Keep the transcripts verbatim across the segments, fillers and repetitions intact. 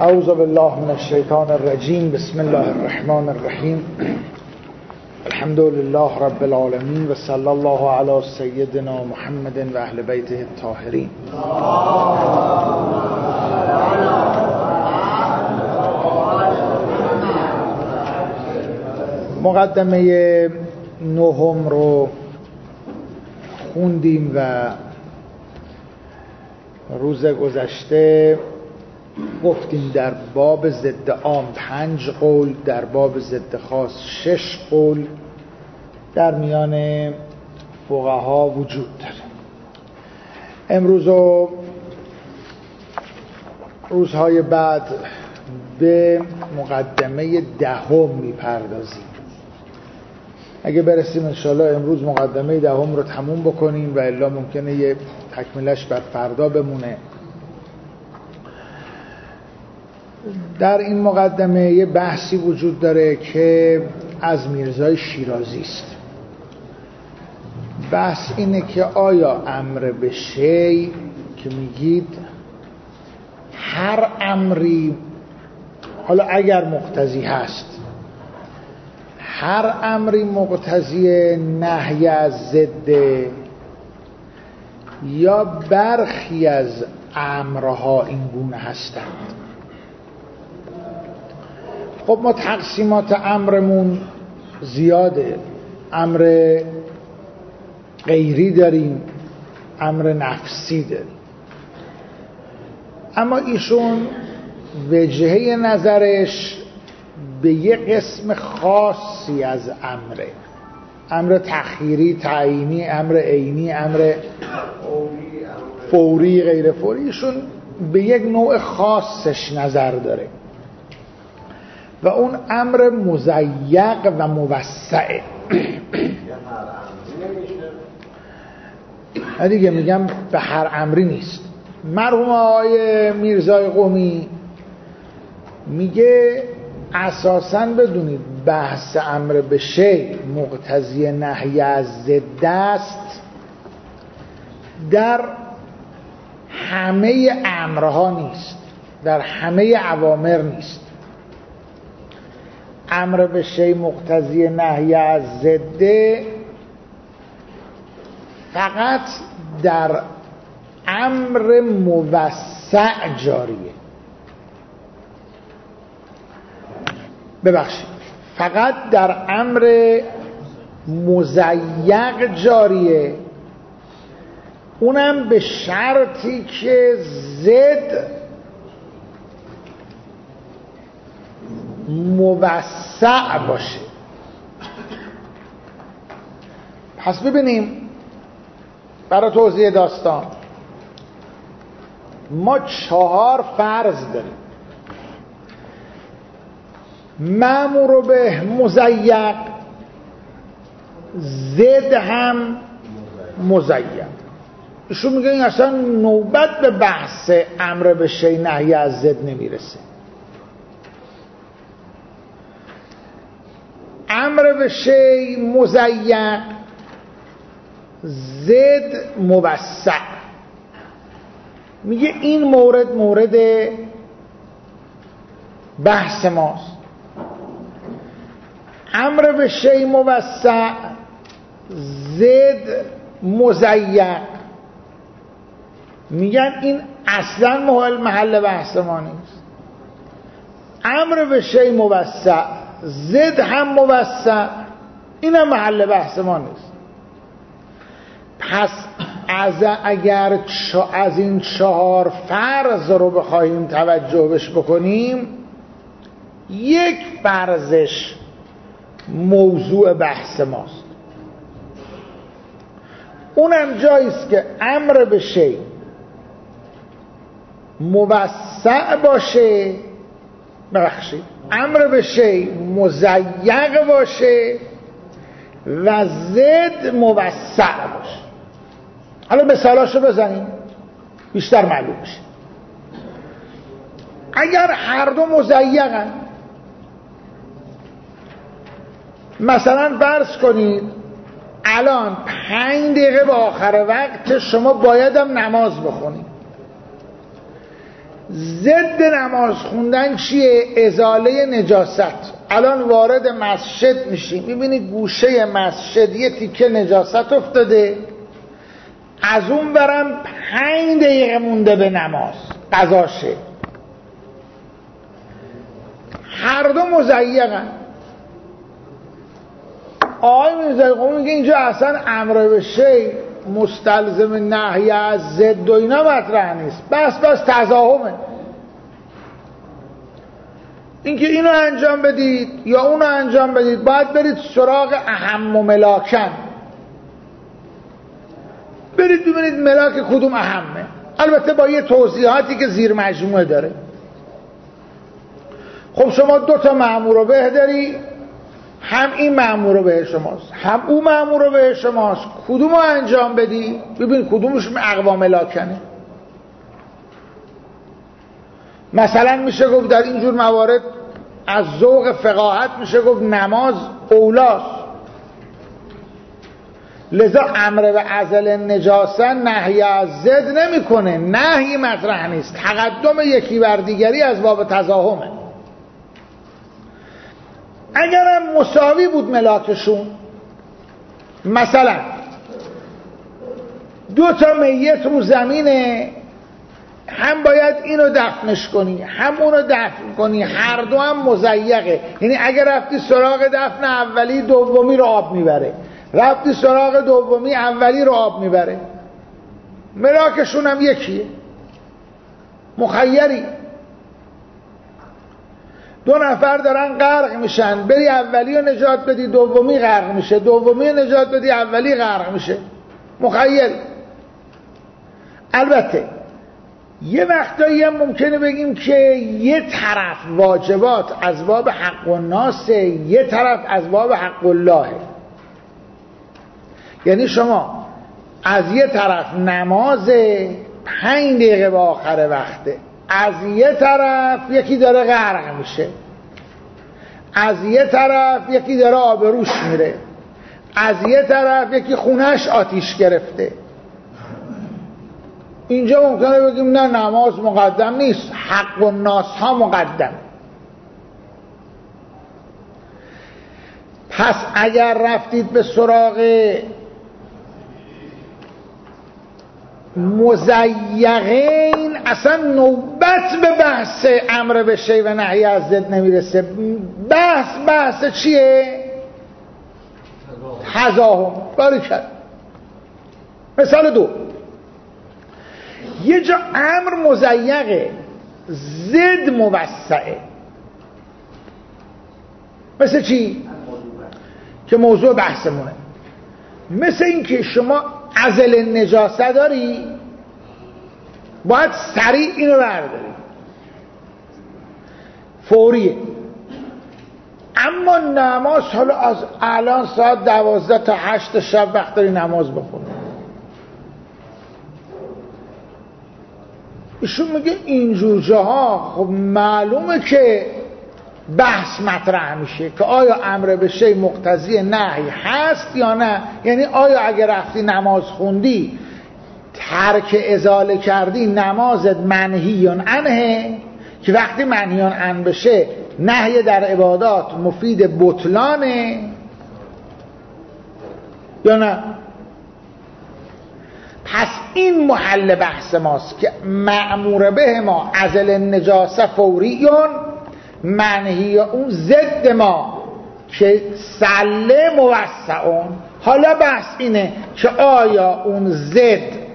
اعوذ بالله من الشیطان الرجیم. بسم الله الرحمن الرحیم. الحمد لله رب العالمین و صلی الله علی سیدنا محمد و اهل بیته الطاهرین. مقدمه نهم رو خوندیم و روز گذشته گفتیم در باب ضد عام پنج قول، در باب ضد خاص شش قول در میان فقها وجود داره. امروز و روزهای بعد به مقدمه دهم میپردازیم. اگه برسیم انشاءالله امروز مقدمه دهم رو تموم بکنیم و الا ممکنه یه تکمیلش بر فردا بمونه. در این مقدمه یه بحثی وجود داره که از میرزای شیرازی است. بحث اینه که آیا امر به شیء که میگید هر امری، حالا اگر مقتضی هست، هر امری مقتضی نهی از ضد یا برخی از امرها این گونه هستند؟ خب ما تقسیمات امرمون زیاده. امر غیری داریم، امر نفسی داریم. اما ایشون وجهه نظرش به یه قسم خاصی از امره، امر تخییری، تعیینی، امر عینی، امر فوری، غیر فوری، ایشون به یک نوع خاصش نظر داره و اون امر مضیق و موسعه. دیگه میگم به هر امری نیست. مرحوم آقای میرزای قمی میگه اساساً بدونید بحث امر به شیء مقتضی نهی از ضد است در همه امرها نیست، در همه اوامر نیست. امر به شیء مقتضی نهی از ضد فقط در امر موسع جاریه. ببخشید، فقط در امر مضیق جاریه، اونم به شرطی که ضد موسع باشه. پس ببینیم برای توضیح داستان ما چهار فرض داریم: مأمور به مضیق، ضد هم مضیق. ایشون میگه این اصلا نوبت به بحث امر به شیء نهی از ضد نمیرسه. امر به شیء مضیق، ضد موسع. میگه این مورد مورد بحث ماست. امر به شیء موسع، ضد مضیق، میگن این اصلا محل محل بحث ما نیست. امر به شیء موسع، ضد هم موسع، این هم محل بحث ما نیست. پس از اگر از این چهار فرض رو بخواهیم توجه بش بکنیم، یک فرضش موضوع بحث ماست. اونم جاییست که امر به شیء موسع باشه، ببخشید امر به شیء مضیق باشه و ضد موسع باشه. حالا مثالاشو بزنیم بیشتر معلوم بشه. اگر هر دو مضیقن، مثلا فرض کنید الان پنج دقیقه به آخر وقت شما بایدم نماز بخونید، ضد نماز خوندن چیه؟ ازاله نجاست. الان وارد مسجد میشیم، میبینی گوشه مسجد یه تیکه نجاست افتاده، از اون برم پنج دقیقه مونده به نماز قضاشه، هر دو مضیقن. آقای میرزایی قمی میگه اینجا اصلا امر به شی مستلزم نهی از ضد و اینا مطرح نیست، بس بس تضاهمه. اینکه اینو انجام بدید یا اونو انجام بدید، باید برید سراغ اهم و ملاکن، برید ببینید ملاک کدوم اهمه، البته با یه توضیحاتی که زیر مجموعه داره. خب شما دو تا مأمور رو به داری، هم این مأمور رو به شماست هم اون مأمور رو به شماست، کدوم رو انجام بدی؟ ببین کدومش اقوا ملاکنه. مثلا میشه گفت در اینجور موارد از ذوق فقاهت میشه گفت نماز اولاست، لذا امر به عزل نجاست نهی از ضد نمیکنه، نهی مطرح نیست، تقدم یکی بر دیگری از باب تضاهمه. اگرم مساوی بود ملاکشون، مثلا دو تا میت رو زمینه، هم باید اینو دفنش کنی هم اونو دفن کنی، هر دو هم مضیقه، یعنی اگر رفتی سراغ دفن اولی دومی رو آب میبره، رفتی سراغ دومی اولی رو آب میبره، ملاکشون هم یکیه، مخیری. دو نفر دارن غرق میشن، بری اولی رو نجات بدی دومی غرق میشه، دومی رو نجات بدی اولی غرق میشه، مخیر. البته یه وقتایی هم ممکنه بگیم که یه طرف واجبات از باب حق الناس، یه طرف از باب حق الله. یعنی شما از یه طرف نماز پنج دقیقه به آخر وقته، از یه طرف یکی داره غرق میشه، از یه طرف یکی داره آبروش میره، از یه طرف یکی خونش آتیش گرفته. اینجا ممکنه بگیم نه نماز مقدم نیست، حق الناس ها مقدم. پس اگر رفتید به سراغ مضیقین، اصلا نوبت به بحث امر به شی و نهی از ضد نمیرسه. بحث بحث چیه؟ تضاهم. باریکلا. مثال دو، یه جا امر مضیقه، ضد موسعه. مثل چی؟ که موضوع بحثمونه. مثل این که شما عزل نجاست داری، باید سریع اینو برداری، فوریه. اما نماز حالا از الان ساعت دوازده تا هشت شب وقت داری نماز بخونی. ایشون میگه اینجور جاها خب معلومه که بحث مطرح میشه که آیا امر به شی مقتضی نهی هست یا نه. یعنی آیا اگر رفتی نماز خوندی ترک ازاله کردی نمازت منهیون عنه، که وقتی منهیون عنه بشه نهی در عبادات مفید بطلانه یا نه. پس این محل بحث ماست که مأمور به ما عزل نجاسه فوریون، منهی اون ضد ما که سله موسعون. حالا بحث اینه که آیا اون ضد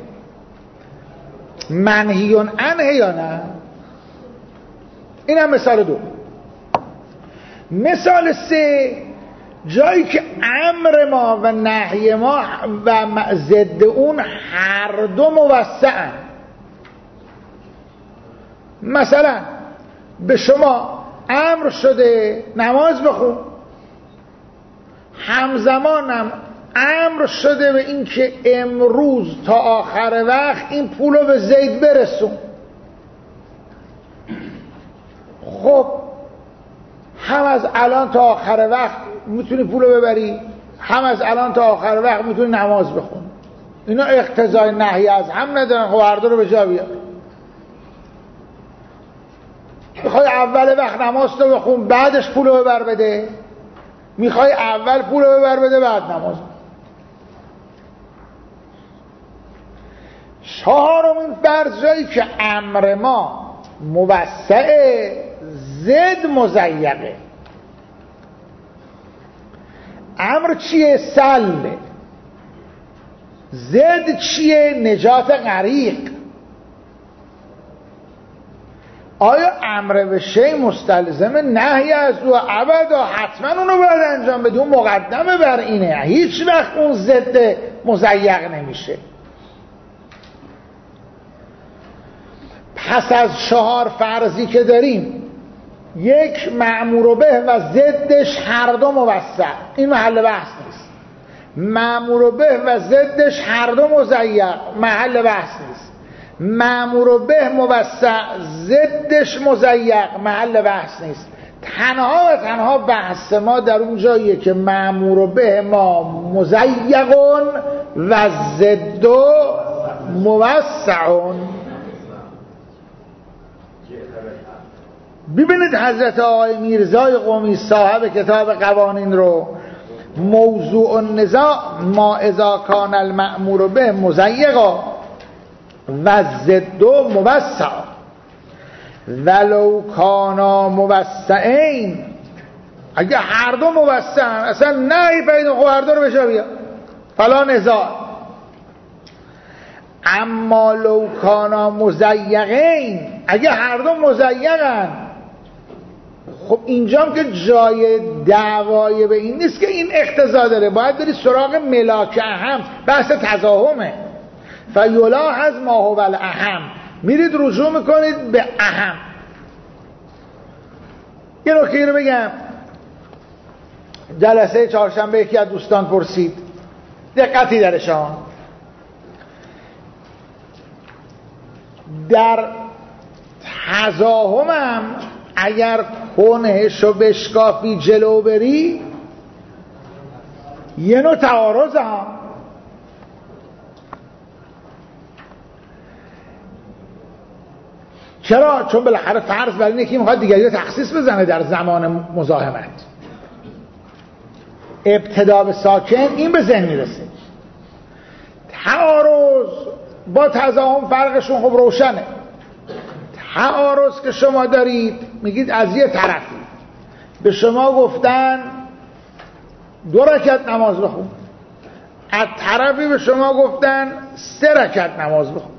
منهیون عنه یا نه. این هم مثال دو. مثال سه، جایی که امر ما و نهی ما و ضد اون هر دو موسعن. مثلا به شما امر شده نماز بخون، همزمانم امر شده به این که امروز تا آخر وقت این پولو به زید برسون. خب هم از الان تا آخر وقت میتونی پولو ببری، هم از الان تا آخر وقت میتونی نماز بخون. اینا اقتضای نهی از هم ندارن، خب هر دو رو به جا بیار. میخوای اول وقت نماز تو بخون بعدش پولو ببر بده، میخوای اول پولو ببر بده بعد نماز. چهارمین فرض جایی که امر ما موسعه زد مضیقه. امر چیه؟ سله. زد چیه؟ نجات غریق. آیا امر به شی مستلزم نهی از او؟ ابدا، حتما اونو باید انجام بده، اون مقدمه بر اینه، هیچ وقت اون ضد مضیق نمیشه. پس از چهار فرضی که داریم، یک مأمور به و ضدش هر دو موسع، این محل بحث نیست. مأمور به و ضدش هر دو مضیق، محل بحث نیست. مأمور به موسع ضدش مضیق، محل بحث نیست. تنها و تنها بحث ما در اون جاییه که مأمور به ما مضیقون و ضد موسعون. ببینید حضرت آقای میرزای قمی صاحب کتاب قوانین رو، موضوع النزاع ما اذا کان المأمور به مضیقا و ضد موسع ولو کانا موسعین. اگه هر دو موسعن اصلا نهی پیدا، خب هر دو رو بجا بیا فلا نزاع. اما لو کانا مضیقین، اگه هر دو مضیقن، خب اینجام که جای دعوای به این نیست که این اقتضا داره، باید بری سراغ ملاک اهم، بحث تضاهمه. فیلاحظ ما هو الاهم، میرید رجوع میکنید به اهم. یه نکته رو بگم، جلسه چهارشنبه یکی از دوستان پرسید، دقتی در شما، در تضاهمم اگر کنهش و بشکافی جلو بری یه نوع تعارض هم. چرا؟ چون بالاخره فرض بر اینه که میخواد دیگری رو تخصیص بزنه در زمان مزاحمت. ابتدا به ساکن این به ذهن میرسه. تعارض با تضاهم فرقشون خب روشنه. تعارض که شما دارید میگید از یه طرفی به شما گفتن دو رکعت نماز بخون، از طرفی به شما گفتن سه رکعت نماز بخون.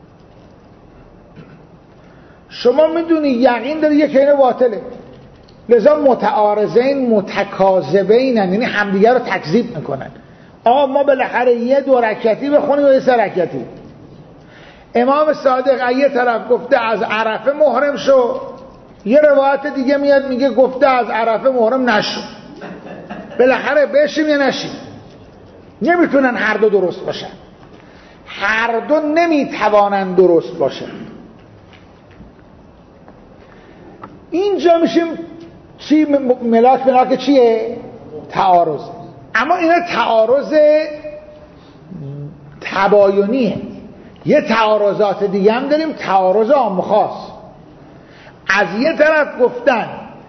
شما میدونی یقین داری یک اینه باطله، لذا متعارضین متکاذبین، یعنی همدیگر رو تکذیب میکنن. آقا ما بالاخره یه دو رکعتی بخونیم و یه سه رکعتی. امام صادق یه طرف گفته از عرفه محرم شو، یه روایت دیگه میاد میگه گفته از عرفه محرم نشو. بالاخره بشیم یا نشیم؟ نمیتونن هر دو درست باشن، هر دو نمیتوانن درست باشن. اینجا میشیم چی؟ ملاک ملاک چیه؟ تعارض. اما اینا تعارض تباینیه. یه تعارضات دیگه هم داریم، تعارض عام و خاص. از یه طرف گفتن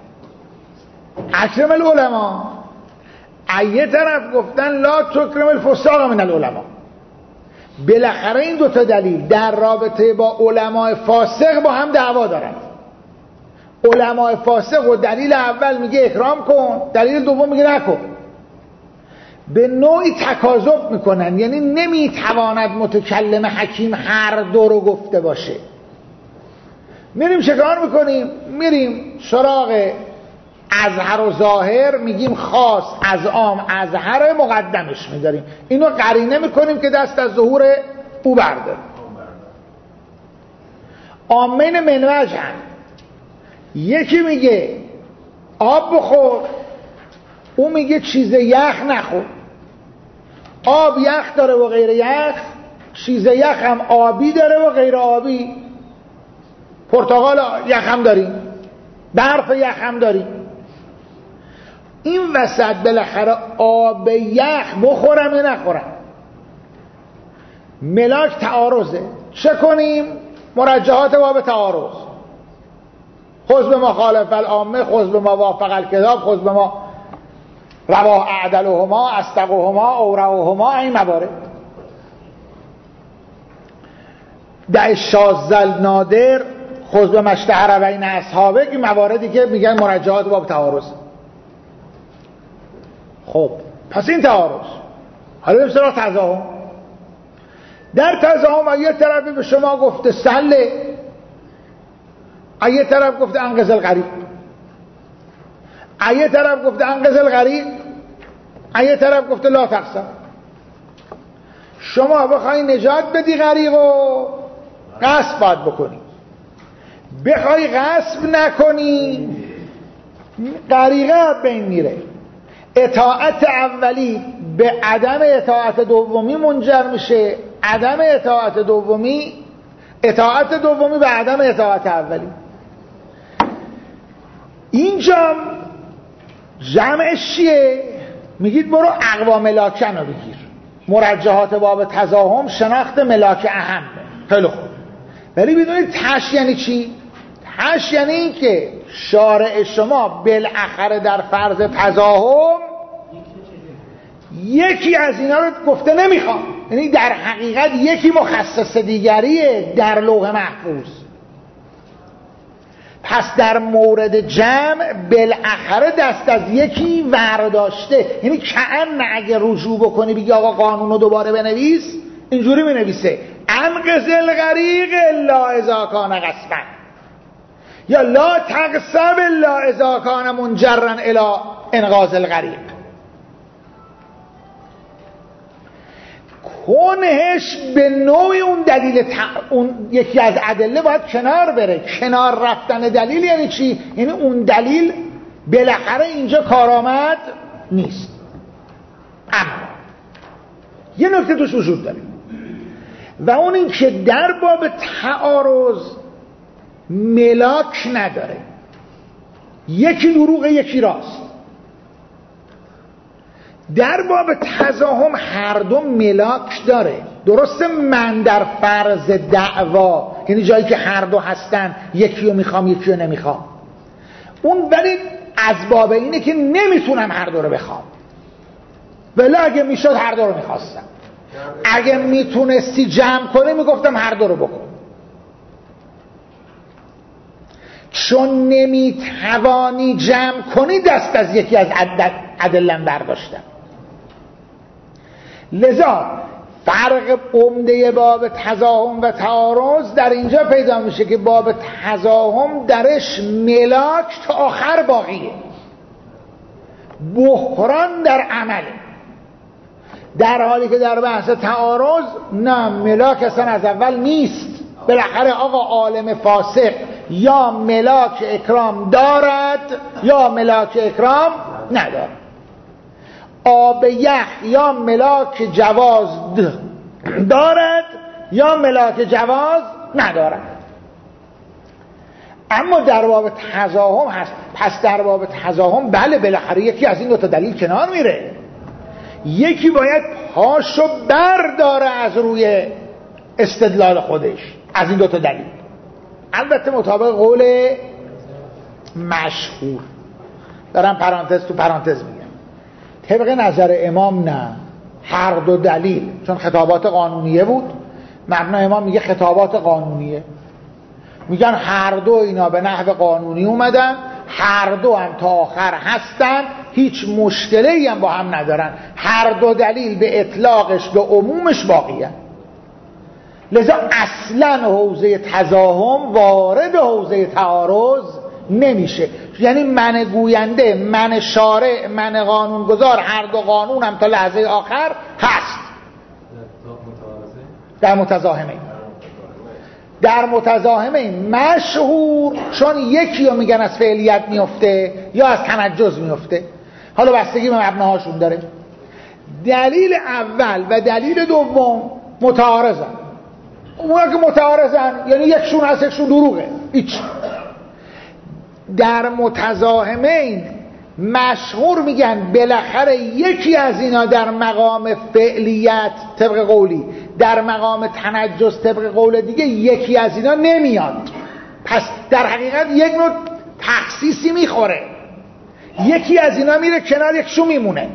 اکرم العلماء، از یه طرف گفتن لا تکرم الفساق من العلماء. بالاخره این دوتا دلیل در رابطه با علماء فاسق با هم دعوا دارن. علماء فاسق و دلیل اول میگه اکرام کن، دلیل دوم میگه نکن. به نوعی تکاذب میکنن، یعنی نمیتواند متکلم حکیم هر دو رو گفته باشه. میریم چکار میکنیم؟ میریم سراغ اظهر و ظاهر، میگیم خاص از عام، اظهر مقدمش میداریم، اینو قرینه میکنیم که دست از ظهور او برداریم. عامین منوج هم، یکی میگه آب بخور، اون میگه چیز یخ نخور. آب یخ داره و غیر یخ، چیز یخ هم آبی داره و غیر آبی. پرتقال یخ هم داریم، برف یخ هم داریم. این وسط بالاخره آب یخ بخورم یا نخورم؟ ملاک تعارضه. چه کنیم؟ مرجحات باب تعارض. خذ به ما خالف العامه، خذ به ما وافق الکتاب، خذ به ما رواه اعدلهما، اصدقهما، اورعهما، این موارد. دع الشاذ النادر، خذ به ما اشتهر بین اصحابه، این مواردی که میگن مرجحات باب تعارض. خب پس این تعارض. حالا بریم سراغ تضاهم. در تضاهم یه طرفی به شما گفته سله، یه طرف گفته انقذ الغریق، یه طرف گفته انقذ الغریق، یه طرف گفته لا تقسم. شما بخوای نجات بدی غریق و غصب باید بکنی، بخوای غصب نکنی غریقه بین میره. اطاعت اولی به عدم اطاعت دومی منجر میشه، عدم اطاعت دومی اطاعت دومی به عدم اطاعت اولی. اینجا جمعش چیه؟ میگید برو اقوا ملاکن رو بگیر. مرجحات باب تضاهم شناخت ملاک اهمه. خیلی خوب، ولی بدونید تش یعنی چی؟ تش یعنی این که شارع شما بالاخره در فرض تضاهم یکی از اینا رو گفته نمیخوام، یعنی در حقیقت یکی مخصص دیگریه در لوح محفوظ. پس در مورد جمع بالاخره دست از یکی ورداشته، یعنی کأن اگه رجوع بکنی بگی آقا قانون رو دوباره بنویس، اینجوری می نویسه انقذ الغریق الا اذا کان غصبا، یا لا تقسم الا اذا کان منجرا الی انقاذ الغریق. کنهش به نوع اون دلیل ت... اون یکی از ادله باید کنار بره. کنار رفتن دلیل یعنی چی؟ یعنی اون دلیل بالاخره اینجا کارآمد نیست. اما یه نکته توش وجود داره و اون این که در باب تعارض ملاک نداره، یکی دروغ یکی راست. در باب تضاهم هر دو ملاک داره. درسته من در فرض دعوا، یعنی جایی که هر دو هستن یکی رو میخوام یکی رو نمیخوام، اون ولی از باب اینه که نمیتونم هر دو رو بخوام، ولی اگه میشد هر دو رو میخواستم. اگه میتونستی جمع کنی میگفتم هر دو رو بکن. چون نمیتوانی جمع کنی دست از یکی از ادلم برداشتم. لذا فرق عمده باب تضاهم و تعارض در اینجا پیدا میشه که باب تضاهم درش ملاک تا آخر باقیه، بحران در عمله، در حالی که در بحث تعارض نه، ملاک اصلا از اول نیست. بالاخره آقا عالم فاسق یا ملاک اکرام دارد یا ملاک اکرام ندارد، آب یخ یا ملاک جواز دارد یا ملاک جواز ندارد. اما در باب تضاهم هست. پس در باب تضاهم بله بالاخره یکی از این دو تا دلیل کنار میره، یکی باید پاشو برداره از روی استدلال خودش از این دو تا دلیل، البته مطابق قول مشهور. دارم پرانتز تو پرانتز میگم، طبق نظر امام نه، هر دو دلیل، چون خطابات قانونیه بود، مبنا امام میگه خطابات قانونیه، میگن هر دو اینا به نحو قانونی اومدن، هر دو هم تا آخر هستن، هیچ مشکلی هم با هم ندارن، هر دو دلیل به اطلاقش به عمومش باقیه. لذا اصلا حوزه تضاهم وارد حوزه تعارض نمیشه. یعنی من گوینده، من شارع، من قانونگذار، هر دو قانون هم تا لحظه آخر هست. در متضاهمه در متضاهمه مشهور، چون یکی رو میگن از فعلیت میفته یا از تنجز میفته، حالا بستگی به مبناهاشون داره. دلیل اول و دلیل دوم متعارضن. اونا که متعارضن یعنی یکشون هست یکشون دروغه، هیچ. در متضاهمین مشهور میگن بالاخره یکی از اینا در مقام فعلیت طبق قولی، در مقام تنجز طبق قول دیگه یکی از اینا نمیاد. پس در حقیقت یک نوع تخصیصی میخوره، یکی از اینا میره کنار یکشو میمونه.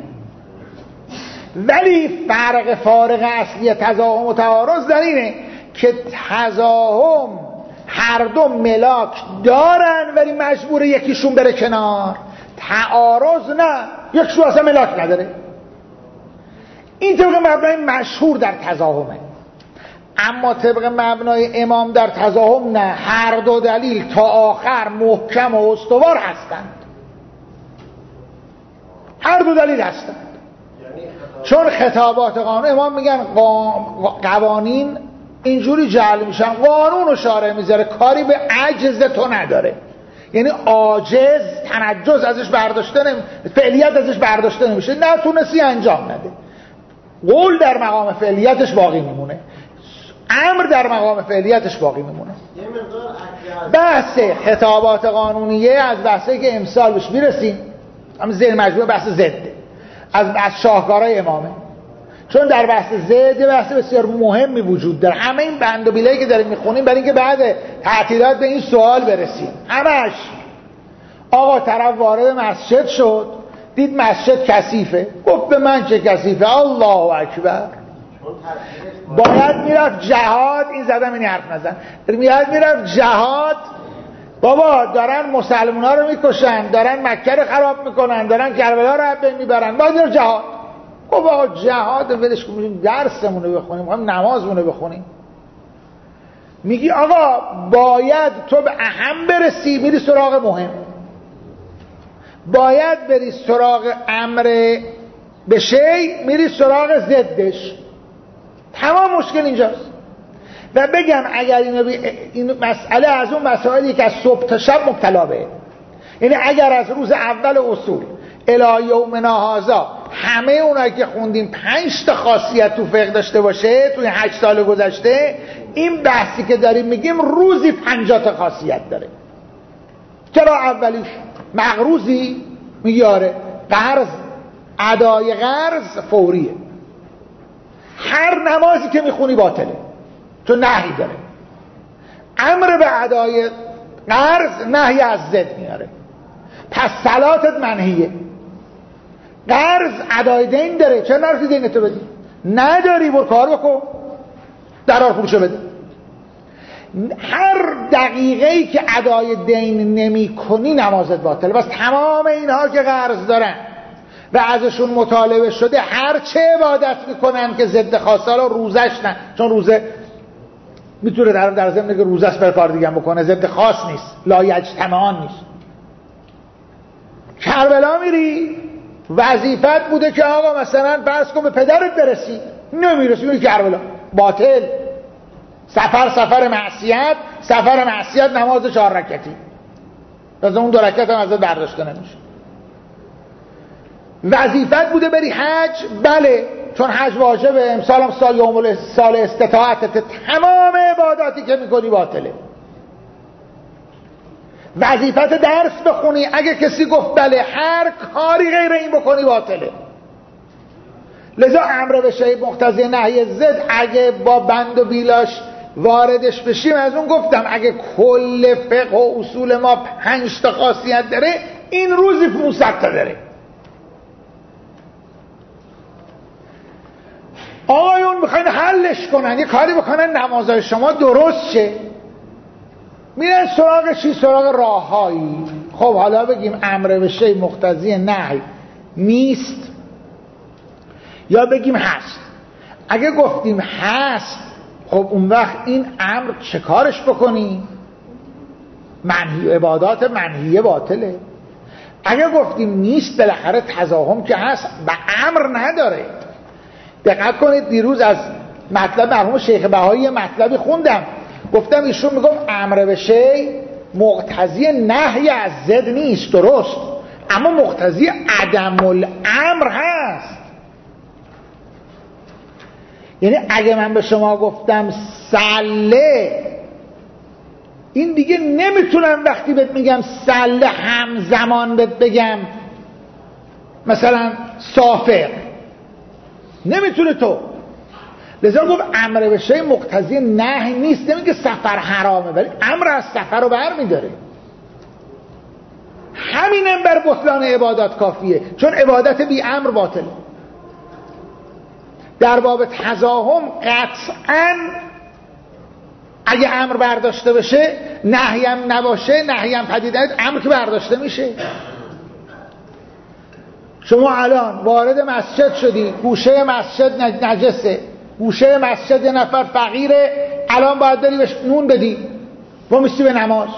ولی فرق فارق اصلی تضاهم و تعارض در اینه که تضاهم هر دو ملاک دارن ولی مجبور یکیشون بره کنار، تعارض نه، یکشون اصلا ملاک نداره. این طبق مبنای مشهور در تضاهمه. اما طبق مبنای امام در تضاهم نه، هر دو دلیل تا آخر محکم و استوار هستند، هر دو دلیل هستند. چون خطابات قانون امام میگن قوانین اینجوری جعل میشن، قانون و شارع میذاره، کاری به عجز تو نداره، یعنی عاجز تنجز ازش برداشته نمی... فعلیت ازش برداشته نمیشه، نتونستی انجام نده، قول در مقام فعلیتش باقی میمونه، امر در مقام فعلیتش باقی میمونه. بحث خطابات قانونیه از بحثی که امسال بهش میرسیم، هم ذهن مجموعه بحث زده از از شاهکارهای امامه، چون در بحث زد بحث بسیار مهمی وجود داره. همه این بند و بیلایی که داریم میخونیم برای اینکه بعد تعطیلات به این سوال برسیم، همش آقا طرف وارد مسجد شد، دید مسجد کثیفه، گفت به من چه کثیفه، الله اکبر، باید میرفت جهاد. این زدم این حرف نزن، باید میرفت جهاد. بابا دارن مسلمان ها رو میکشن، دارن مکه رو خراب میکنن، دارن کربلا رو از بین میبرن، باید میرفت جهاد. بابا جهاد ولش کنیم، درسمون رو بخونیم، میخوایم نمازمون رو بخونیم. میگی آقا باید تو به اهم برسی، میری سراغ مهم، باید بری سراغ امر به شی، میری سراغ ضدش. تمام مشکل اینجاست. و بگم اگر اینو بی... این مسئله از اون مسائلی که از صبح تا شب مبتلا به، یعنی اگر از روز اول اصول الی یومنا هذا همه اونایی که خوندیم پنج تا خاصیت تو فقه داشته باشه توی هشت سال گذشته، این بحثی که داریم میگیم روزی پنجاه تا خاصیت داره. چرا؟ اولیش مقروضی میاره، قرض، ادای قرض فوریه، هر نمازی که میخونی باطله چون نهی داره. امر به ادای قرض نهی از ضد میاره، پس صلاتت منهیه. قرض ادای دین داره، چرا نرفتی دینتو بدی؟ نداری، برو کار بکن، درار پولشو بده. هر دقیقه‌ای که ادای دین نمی کنی نمازت باطله. بس تمام اینها که قرض دارن و ازشون مطالبه شده هر چه عبادت میکنن که ضد خواسته، رو روزش نه، چون روزه میتونه در در ضمن که روزش بر کار دیگه بکنه، ضد خاص نیست، لا یجتمعان نیست. کربلا میری، وظیفت بوده که آقا مثلا فرض کن به پدرت برسی، نمیرسی، میری کربلا، باطل. سفر سفر معصیت، سفر معصیت نماز چهار رکعتی، از اون دو رکعت هم ازت برداشته نمیشه. وظیفت بوده بری حج، بله، چون حج واجبه، امسال هم سال یوم سال استطاعتت، تمام عباداتی که میکنی باطله. وظیفت درس بخونی، اگه کسی گفت بله، هر کاری غیر این بکنی باطله. لذا امر به شی مقتضی نهی ضد اگه با بند و بیلاش واردش بشیم، از اون گفتم اگه کل فقه و اصول ما پنج تا خاصیت داره، این روزی پانصد تا داره. آقایون میخواین حلش کنن، یه کاری بکنن نمازهای شما درست شه، میرن سراغ چی؟ سراغ راههایی. خب حالا بگیم امر به شی مقتضی نهی نیست یا بگیم هست. اگه گفتیم هست، خب اون وقت این امر چه کارش بکنی؟ منهی، عبادات منهیه باطله. اگه گفتیم نیست، بالاخره تضاهم که هست و امر نداره. دقت کنید، دیروز از مطلب مرحوم شیخ بهایی مطلبی خوندم، گفتم ایشون میگم امر به شی مقتضی نهی از ضد نیست، درست، اما مقتضی عدم الامر هست. یعنی اگه من به شما گفتم سله، این دیگه نمیتونم وقتی بهت میگم سله همزمان بهت بگم مثلا سافر، نمیتونه تو. لذا گفت امر به شی مقتضی نهی نیست. نمیگه سفر حرامه، ولی امر از سفر رو بر میداره. همینم بر بطلان عبادات کافیه، چون عبادت بی امر باطله. در باب تزاحم قطعاً اگه امر برداشته بشه نهیم نباشه، نهیم پدید نیاد، امر که برداشته میشه. شما الان وارد مسجد شدی، گوشه مسجد نجسه، گوشه مسجد یه نفر فقیره، الان باید بری بهش نون بدی، با میستی به نماز.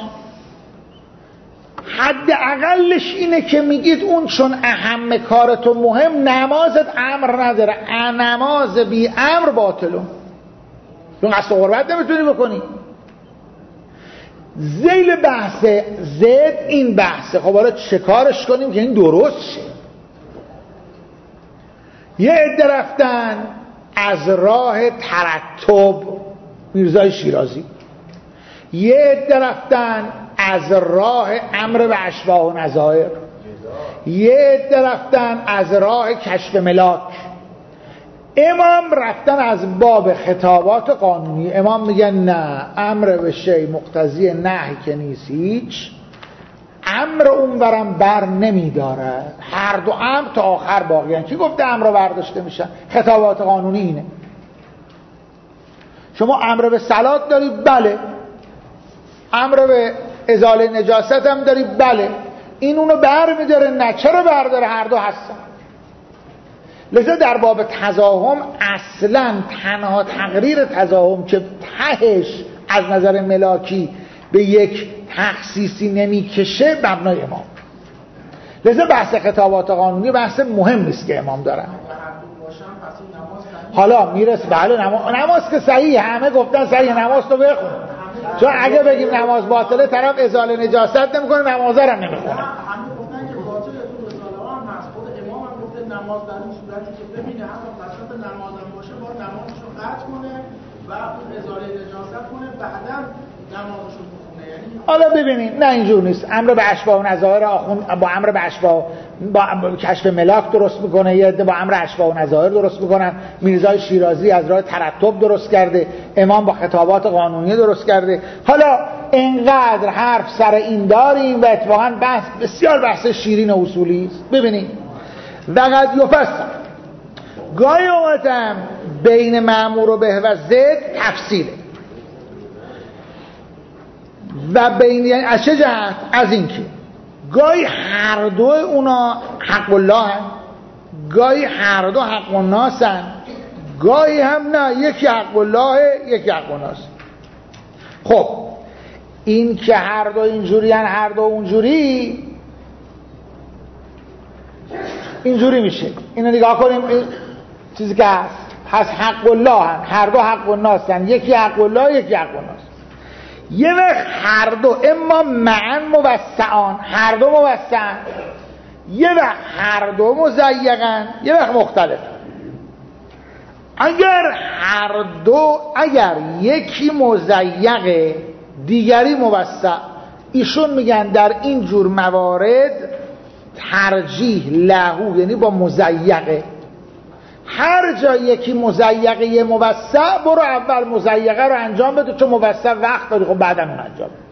حد اقلش اینه که میگید اون چون اهم کارتو مهم، نمازت امر نداره، نماز بی امر باطلون، چون قصد قربت نمیتونی بکنی. ذیل بحث زد این بحثه. خب حالا چه کارش کنیم که این درست شه؟ یه عده رفتن از راه ترتب، میرزای شیرازی، یه عده رفتن از راه امر به اشباح و نظائر، یه عده رفتن از راه کشف ملاک. امام رفتن از باب خطابات قانونی. امام میگن نه، امر به شی مقتضی نهی که نیست، هیچ امر اون برم بر نمیداره، هر دو امر تا آخر باقی هن. کی گفته امر رو برداشته میشن؟ خطابات قانونی اینه. شما امر به صلات داری؟ بله. امر به ازاله نجاست هم داری؟ بله. این اونو بر میداره؟ نه. چرا برداره؟ هر دو هستن. لذا در باب تزاحم اصلا تنها تقریر تزاحم که تهش از نظر ملاکی به یک تخصیصی نمیکشه مبنای امام. لذا بحث خطابات قانونی بحث مهم نیست که امام دارن. حالا میرسه بله نماز, نماز که صحیح، همه گفتن صحیح، نماز تو بخون. چون اگه بگیم نماز باطله، طرف ازاله نجاست نمیکنه، نمازه رو نمیخونه. نماز در اون صورتی که ببینه حتی قسمت نمازم باشه باید نمازشو قطع کنه و اون ازاله نجاست کنه، بعدا نمازشو بخونه. یعنی حالا ببینید نه اینجور نیست. امر به اشباح و نظائر آخون با امر به اشباح با کشف ملاک درست میکنه، یه عده با امر اشباح و نظائر درست میکنن. میرزای شیرازی از راه ترتب درست کرده، امام با خطابات قانونی درست کرده. حالا اینقدر حرف سر این داریم و اتفاقا بحث بسیار بحث شیرین و اصولی است. ببینید وقد یفصل، گاهی اوقات هم بین مأمور و به و ضد تفصیله و بین، یعنی از چه جهت؟ از این که گاهی هر دو اونا حق الله هم، گاهی هر دو حق الناس هم، گاهی هم نه، یکی حق الله یکی حق الناس. خب این که هر دو اینجوری هن هر دو اونجوری، اینجوری میشه. اینو نگاه کنیم، این چیزی که هست هست حق الله هم، هر دو حق الناس هم، یکی حق الله یکی حق الناس. یه وقت هر دو اما معا موسعان، هر دو موسعن، یه وقت هر دو مزیقن، یه وقت مختلف. اگر هر دو، اگر یکی مزیقه دیگری موسع، ایشون میگن در این جور موارد ترجیح لهو، یعنی با مزیقه. هر جا یکی مزیقه یه موسع، برو اول مزیقه رو انجام بده چون موسع وقت داری، خب بعدا اون انجام بده.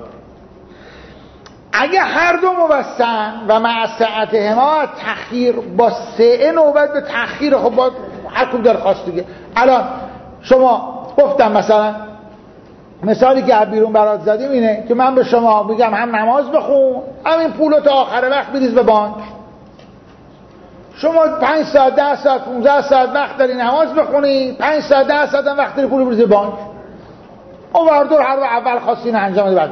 اگه هر دو موسع و مع سعتهما تأخیر، با سعه نوبت به تأخیر، خب با هر کدوم درخواست دیگه. الان شما گفتم مثلا مثالی که از بیرون برات زدیم اینه که من به شما میگم هم نماز بخون، همین پولو تا آخر وقت بریز به بانک. شما پنج ساعت ده ساعت پونزده ساعت وقت داری نماز بخونی، پنج ساعت ده ساعت هم وقت داری پول بریز به بانک. اون وردور هر وقت اول خواستی اینو انجام بده بعد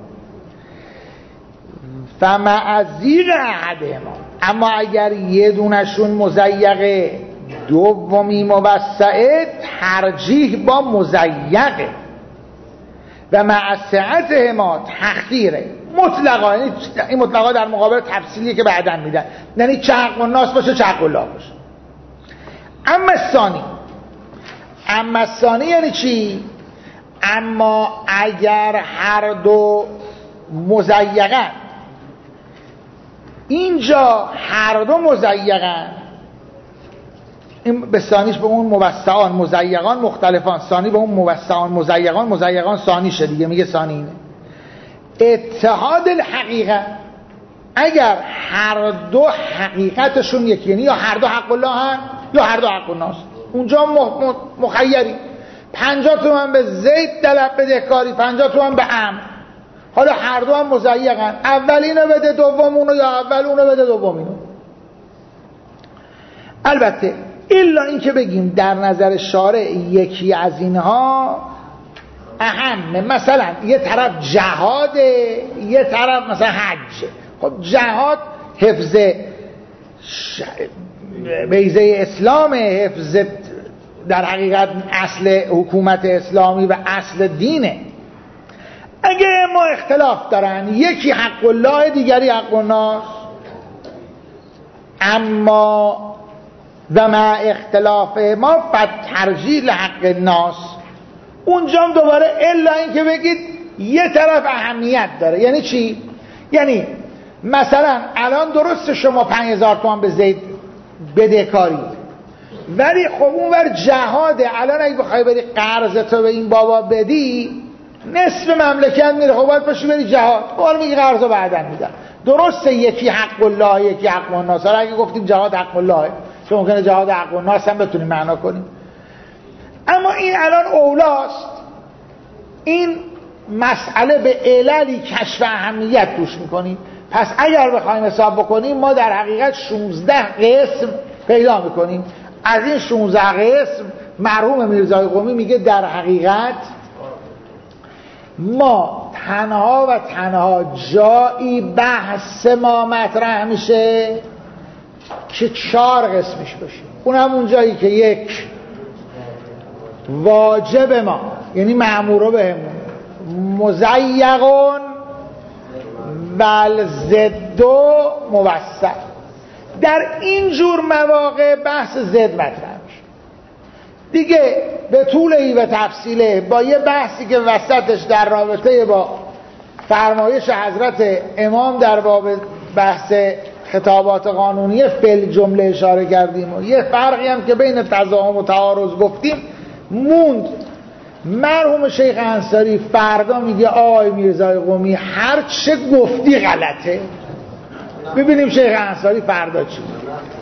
فمع ضیق احدهما، اما اگر یه دونشون مزیقه دومی موسعه، ترجیح با مزیقه و مع سعتهما تخیره مطلقا. یعنی این مطلقا در مقابل تفصیلی که بعداً میدن، یعنی چه حق الناس باشه چه حق الله باشه. اما ثانی، اما ثانی یعنی چی؟ اما اگر هر دو مزیقن، اینجا هر دو مزیقن، این به ثانیش به اون موسعان مزیقان مختلفان، ثانی به اون موسعان مزیقان مزیقان ثانی شه دیگه، میگه ثانی اینه. اتحاد الحقیقه، اگر هر دو حقیقتشون یکی، یعنی یا هر دو حق الله هست یا هر دو حق الناس، اونجا مخیری. پنجاه تومن به زید طلب بدهکاری، پنجاه تومن به عمرو. حالا هر دو هم مضیقن، اول اینو بده دومونو یا اول اونو بده دومینو. البته الا این که بگیم در نظر شارع یکی از اینها اهم، مثلا یه طرف جهاده، یه طرف مثلا حج. خب جهاد حفظ ش... بیضه اسلامه، حفظ در حقیقت اصل حکومت اسلامی و اصل دینه. اگه ما اختلاف دارن، یکی حق الله دیگری حق الناس، اما و ما اختلاف ما فترجیل حق الناس، اونجا هم دوباره الا این که بگید یه طرف اهمیت داره. یعنی چی؟ یعنی مثلا الان درست شما پنج هزار تومان به زید بدهکاری، ولی خب اون ور جهاده. الان اگه بخوای بری قرض تو به این بابا بدی، نصف مملکت میره، خب باید پاشی بری جهاد. حالا میگی قرضو بعدن میدم. درسته یکی حق الله یکی حق الناس. حالا اگه گفتیم جهاد حق الله، چون ممکنه جهاد حق الناس هم بتونیم معنا کنیم، اما این الان اولاست. این مسئله به عللی کشف اهمیت توش میکنیم. پس اگر بخوایم حساب بکنیم، ما در حقیقت شانزده قسم پیدا میکنیم. از این شانزده قسم مرحوم میرزای قمی میگه در حقیقت ما تنها و تنها جایی بحث ما مطرح میشه که چهار قسمش بشه. اون همون جایی که یک واجب ما، یعنی مأمورو بهمون، مزیقون بل زدو موسط. در این جور مواقع بحث زد مطرح میشه. دیگه به طولی و تفصیله با یه بحثی که وسطش در رابطه با فرمایش حضرت امام در باب بحث خطابات قانونی فعل جمله اشاره کردیم و یه فرقی هم که بین تضاهم و تعارض گفتیم موند. مرحوم شیخ انصاری فردا میگه آقای میرزای قمی هر چه گفتی غلطه. ببینیم شیخ انصاری فردا چی میگه.